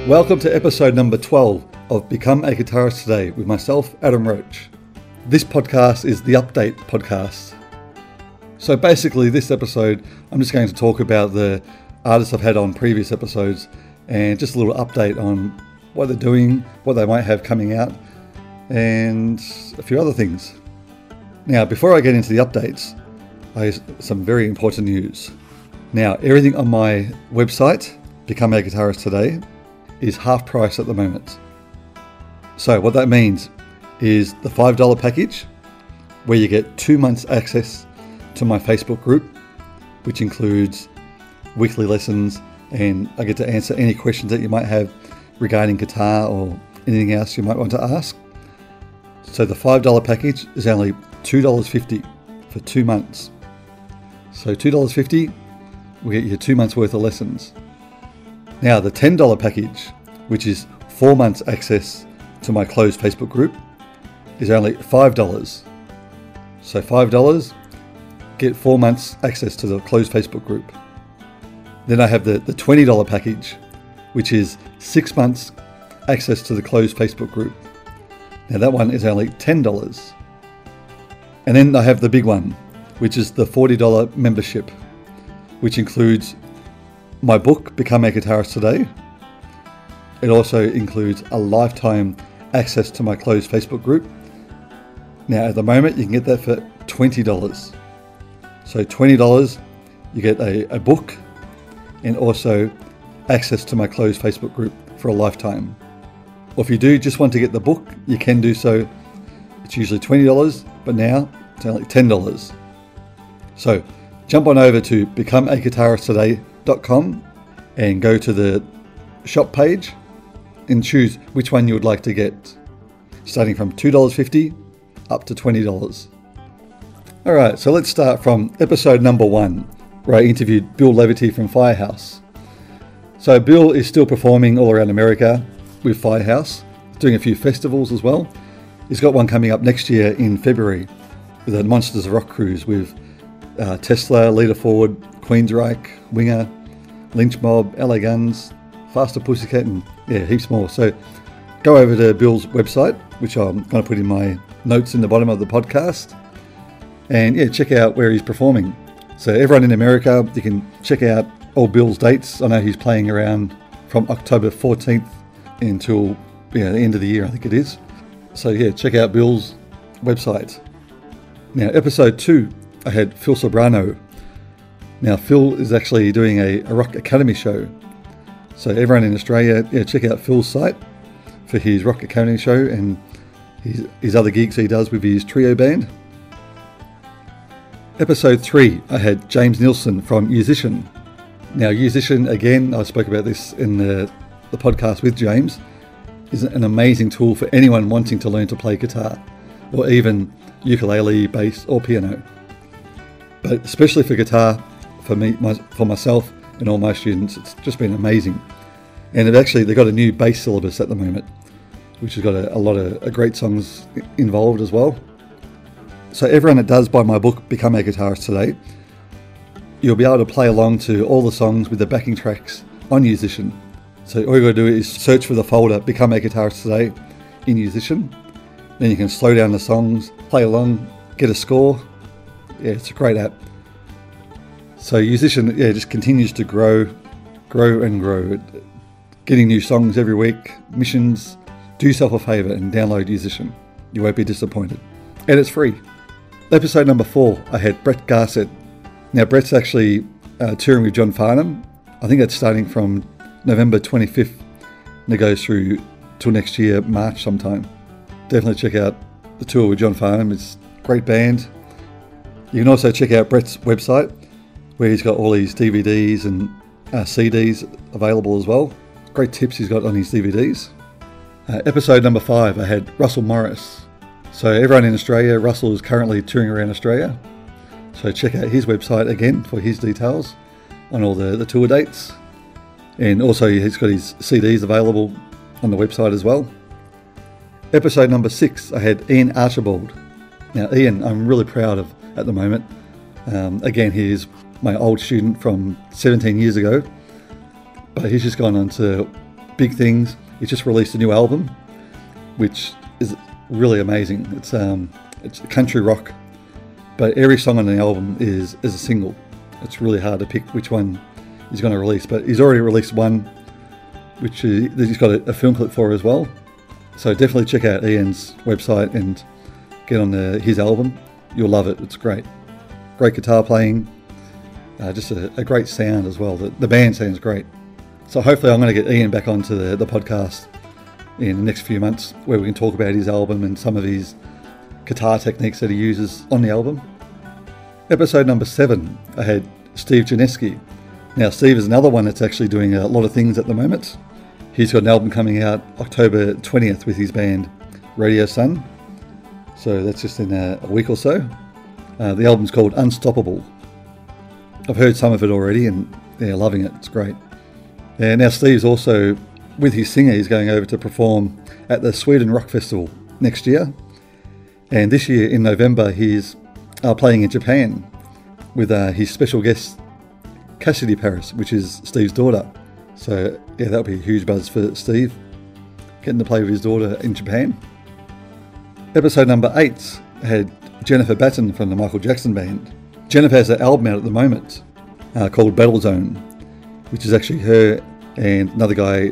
Welcome to episode number 12 of Become a Guitarist Today with myself, Adam Roach. This podcast is the update podcast. So basically this episode, I'm just going to talk about the artists I've had on previous episodes and just a little update on what they're doing, what they might have coming out, and a few other things. Now, before I get into the updates, I have some very important news. Now, everything on my website, Become a Guitarist Today, is half price at the moment. So what that means is the $5 package, where you get 2 months access to my Facebook group, which includes weekly lessons, and I get to answer any questions that you might have regarding guitar or anything else you might want to ask. So the $5 package is only $2.50 for 2 months. So $2.50 will get you 2 months worth of lessons. Now the $10 package, which is 4 months access to my closed Facebook group, is only $5. So $5, get 4 months access to the closed Facebook group. Then I have the $20 package, which is 6 months access to the closed Facebook group. Now that one is only $10. And then I have the big one, which is the $40 membership, which includes my book, Become a Guitarist Today. It also includes a lifetime access to my closed Facebook group. Now at the moment you can get that for $20. So $20 you get a book and also access to my closed Facebook group for a lifetime. Or if you do just want to get the book, you can do so. It's usually $20, but now it's only $10. So jump on over to becomeaguitaristtoday.com and go to the shop page and choose which one you would like to get, starting from $2.50 up to $20. Alright, so let's start from episode number 1, where I interviewed Bill Leverty from Firehouse. So Bill is still performing all around America with Firehouse, doing a few festivals as well. He's got one coming up next year in February with a Monsters of Rock cruise with Tesla, Leader Forward, Queensryche, Winger, Lynch Mob, LA Guns, Faster Pussycat, and heaps more. So go over to Bill's website, which I'm going to put in my notes in the bottom of the podcast, and check out where he's performing. So everyone in America, you can check out all Bill's dates. I know he's playing around from October 14th until the end of the year, I think it is. So check out Bill's website. Now, episode 2, I had Phil Sobrano. Now, Phil is actually doing a Rock Academy show. So everyone in Australia, check out Phil's site for his Rock Academy show and his other gigs he does with his trio band. Episode 3, I had James Nilsson from Musician. Now, Musician, again, I spoke about this in the podcast with James, is an amazing tool for anyone wanting to learn to play guitar, or even ukulele, bass, or piano. But especially for guitar, for myself and all my students, it's just been amazing. And they've got a new bass syllabus at the moment, which has got a lot of great songs involved as well. So everyone that does buy my book, Become a Guitarist Today, you'll be able to play along to all the songs with the backing tracks on Musician. So all you got to do is search for the folder, Become a Guitarist Today in Musician. Then you can slow down the songs, play along, get a score. It's a great app. So Musician, just continues to grow and grow. Getting new songs every week, missions. Do yourself a favour and download Musician. You won't be disappointed. And it's free. Episode number 4, I had Brett Garsett. Now Brett's actually touring with John Farnham. I think that's starting from November 25th and it goes through till next year, March sometime. Definitely check out the tour with John Farnham. It's a great band. You can also check out Brett's website, where he's got all these DVDs and CDs available as well. Great tips he's got on his DVDs. Episode number 5, I had Russell Morris. So everyone in Australia, Russell is currently touring around Australia. So check out his website again for his details on all the tour dates. And also he's got his CDs available on the website as well. Episode number 6, I had Ian Archibald. Now Ian, I'm really proud of at the moment. Again, he is my old student from 17 years ago, but he's just gone on to big things. He's just released a new album, which is really amazing. It's country rock, but every song on the album is a single. It's really hard to pick which one he's going to release, but he's already released one, which he's got a film clip for as well. So definitely check out Ian's website and get on his album. You'll love it. It's great. Great guitar playing, just a great sound as well. The band sounds great. So hopefully I'm going to get Ian back onto the podcast in the next few months, where we can talk about his album and some of his guitar techniques that he uses on the album. Episode number 7, I had Steve Janeski. Now Steve is another one that's actually doing a lot of things at the moment. He's got an album coming out October 20th with his band Radio Sun. So that's just in a week or so. The album's called Unstoppable. I've heard some of it already and loving it. It's great. And now Steve's also, with his singer, he's going over to perform at the Sweden Rock Festival next year. And this year in November, he's playing in Japan with his special guest, Cassidy Paris, which is Steve's daughter. So yeah, that'll be a huge buzz for Steve, getting to play with his daughter in Japan. Episode number 8 had Jennifer Batten from the Michael Jackson Band. Jennifer has an album out at the moment called Battle Zone, which is actually her and another guy,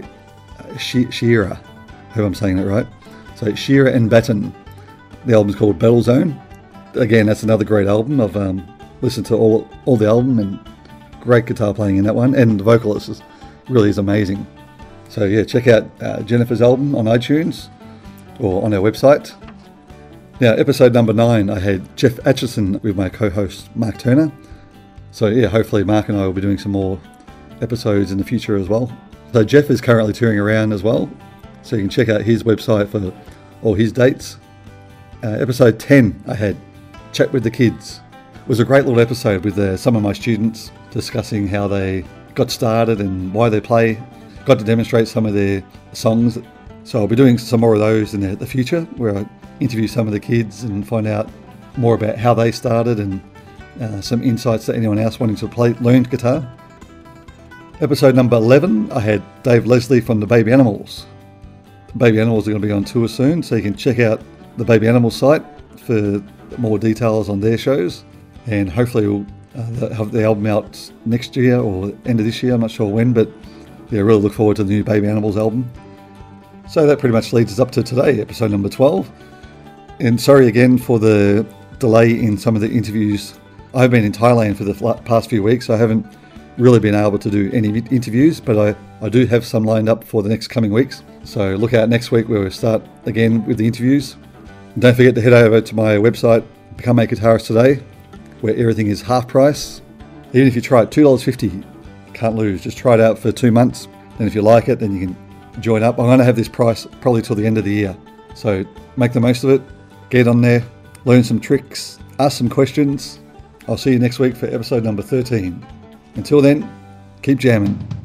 Shira. I hope I'm saying that right. So Shira and Batten. The album's called Battle Zone. Again, that's another great album. I've listened to all the album, and great guitar playing in that one, and the vocalist really is amazing. So yeah, check out Jennifer's album on iTunes or on our website. Now, episode number 9, I had Jeff Atchison with my co-host Mark Turner. So yeah, hopefully Mark and I will be doing some more episodes in the future as well. So Jeff is currently touring around as well, so you can check out his website for all his dates. Episode 10, I had Chat with the Kids. It was a great little episode with some of my students discussing how they got started and why they play. Got to demonstrate some of their songs. So I'll be doing some more of those in the future, where I interview some of the kids and find out more about how they started and some insights to anyone else wanting to learn guitar. Episode number 11, I had Dave Leslie from the Baby Animals. The Baby Animals are going to be on tour soon, so you can check out the Baby Animals site for more details on their shows. And hopefully we'll have the album out next year or end of this year, I'm not sure when, but yeah, really look forward to the new Baby Animals album. So that pretty much leads us up to today, episode number 12. And sorry again for the delay in some of the interviews. I've been in Thailand for the past few weeks, so I haven't really been able to do any interviews, but I do have some lined up for the next coming weeks. So look out next week where we'll start again with the interviews. And don't forget to head over to my website, Become a Guitarist Today, where everything is half price. Even if you try it, $2.50, can't lose. Just try it out for 2 months. And if you like it, then you can join up. I'm going to have this price probably till the end of the year. So make the most of it. Get on there, learn some tricks, ask some questions. I'll see you next week for episode number 13. Until then, keep jamming.